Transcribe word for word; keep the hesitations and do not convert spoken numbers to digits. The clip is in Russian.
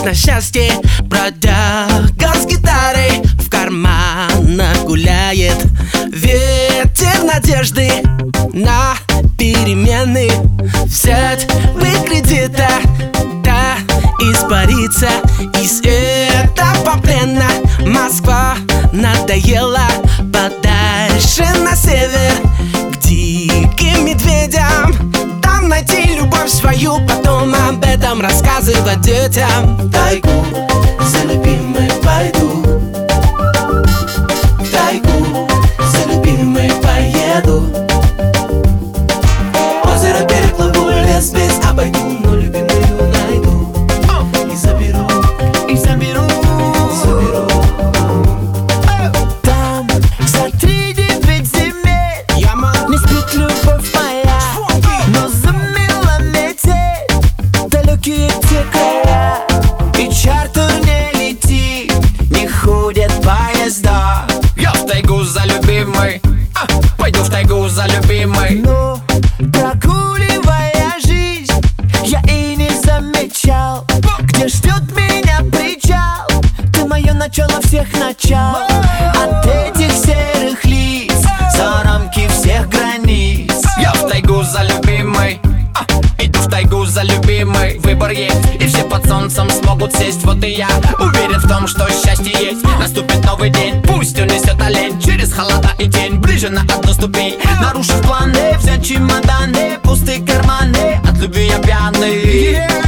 на счастье, бродяга с гитарой в карманах гуляет. Ветер надежды на перемены. Взять вы кредита, да испариться из этого плена. Москва надоела, подальше на север, к диким медведям. Там найти любовь свою, потом об этом рассказывать детям. В тайгу за любимой пойду, в тайгу за любимой поеду. Озеро переплыву, лес весь обойду, но любимую найду и заберу, и заберу, заберу. Там за три девять земель не спит любовь моя, но замело метель далекие те края. И чартер не летит, не ходят поезда. Я в тайгу за любимой, а, пойду в тайгу за любимой. Но прогуливая жизнь, я и не замечал, где ждет меня причал. Ты мое начало всех начал. От этих серых лиц за рамки всех границ. Я в тайгу за любимой, а, иду в тайгу за любимой. Выбор есть, и все под солнцем смогут сесть. Вот и я уверен в том, что счастье есть. Наступит новый день, пусть унесет олень через холода и тень, ближе на одну ступень. Нарушив планы, взять чемоданы, пустые карманы, от любви я пьяный.